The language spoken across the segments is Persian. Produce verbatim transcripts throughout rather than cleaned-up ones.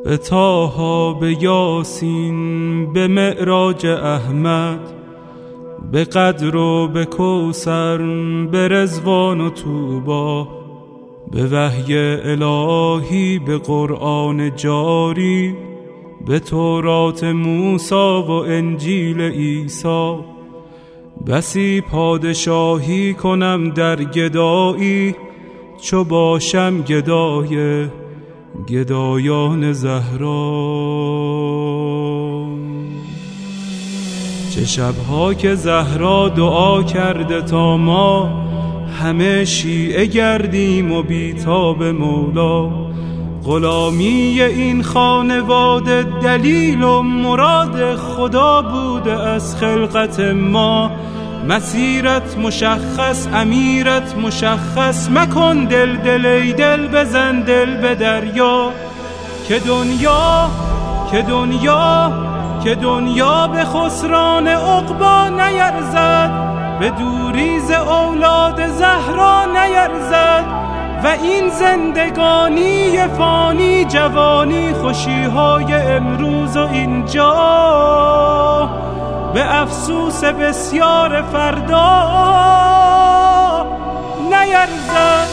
به طه، به یاسین، به معراج احمد، به قدر و به کوثر، به رضوان و طوبی، به وحی الهی، به قرآن جاری، به تورات موسی و انجیل عیسی. بسی پادشاهی کنم در گدایی، چو باشم گدای گدایان زهرا. چه شبها که زهرا دعا کرده تا ما همه شیعه گردیم و بیتاب مولا. غلامی این خانواده دلیل و مراد خدا بوده از خلقت ما. مسیرت مشخص، امیرت مشخص، مکن دل دل ای دل، بزن دل به دریا. که دنیا که دنیا که دنیا به خسران عقبا نیرزد، به دوریز اولاد زهرا نیرزد. و این زندگانی فانی، جوانی، خوشیهای امروز و اینجا، به افسوس بسیار فردا نیرزد.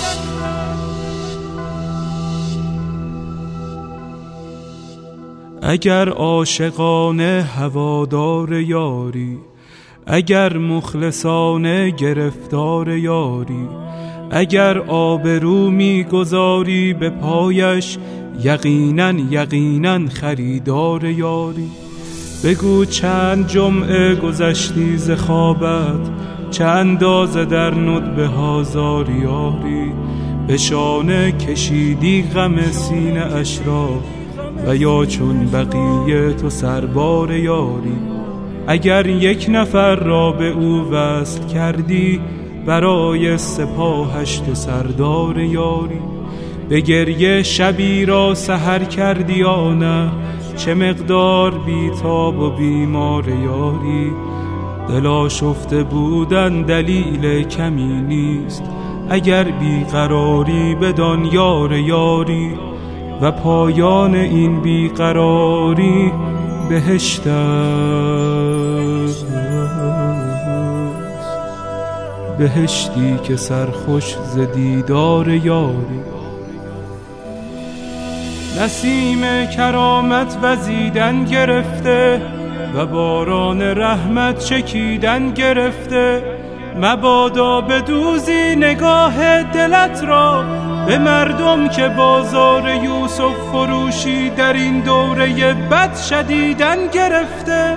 اگر عاشقانه هوادار یاری، اگر مخلصانه گرفتار یاری، اگر آبرو میگذاری به پایش، یقینا یقینا خریدار یاری. بگو چند جمعه گذشتی ز خوابت، چه اندازه در ندبه ها زاری یاری. به شانه کشیدی غم سینه اش را، و یا چون بقیه تو سربار یاری. اگر یک نفر را به او وصل کردی، برای سپاهش تو سردار یاری. به گریه شبی را سحر کردی یا نه، چه مقدار بیتاب و بیمار یاری. دل آشفته بودن دلیل کمی نیست، اگر بیقراری بدان یار یاری. و پایان این بیقراری بهشت است، بهشتی که سرخوش ز دیدار یاری. نسیم کرامت وزیدن گرفته، و باران رحمت چکیدن گرفته. مبادا بدوزی نگاه دلت را به مردم که بازار یوسف فروشی در این دوره بد شدیدن گرفته.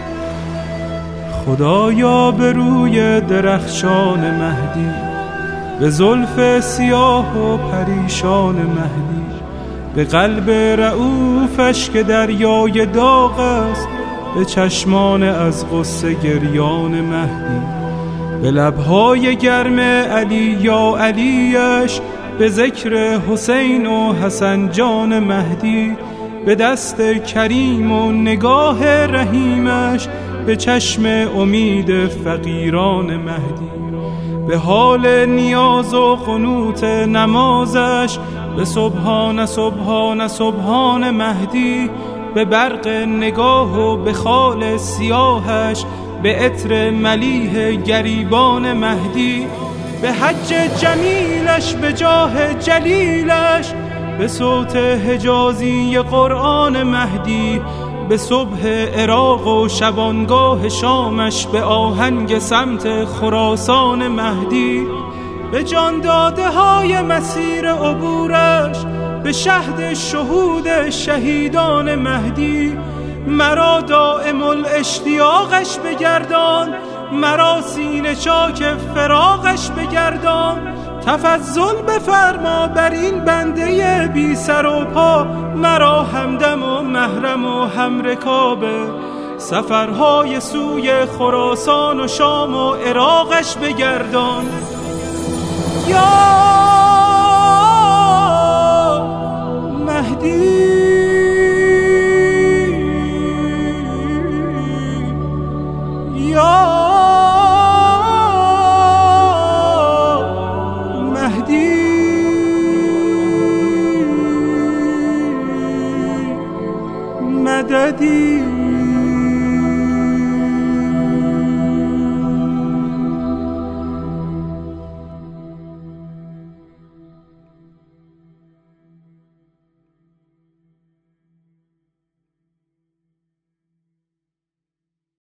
خدایا به روی درخشان مهدی، به زلف سیاه و پریشان مهدی، به قلب رعوفش که دریای داغ است، به چشمان از غصه گریان مهدی، به لبهای گرم علی یا علیش، به ذکر حسین و حسن جان مهدی، به دست کریم و نگاه رحیمش، به چشم امید فقیران مهدی، به حال نیاز و قنوت نمازش، به سبحان سبحان سبحان مهدی، به برق نگاه و به خال سیاهش، به عطر ملیح گریبان مهدی، به حج جمیلش، به جاه جلیلش، به صوت حجازی قرآن مهدی، به صبح عراق و شبانگاه شامش، به آهنگ سمت خراسان مهدی، به جان داده های مسیر عبورش، به شهد شهود شهیدان مهدی. مرا دائم الاشتیاقش بگردان، مرا سینه چاک فراقش بگردان. تفضل بفرما بر این بنده بی سر و پا، مرا همدم و محرم و همرکابه. سفرهای سوی خراسان و شام و عراقش بگردان. یا مهدی یا مهدی بدی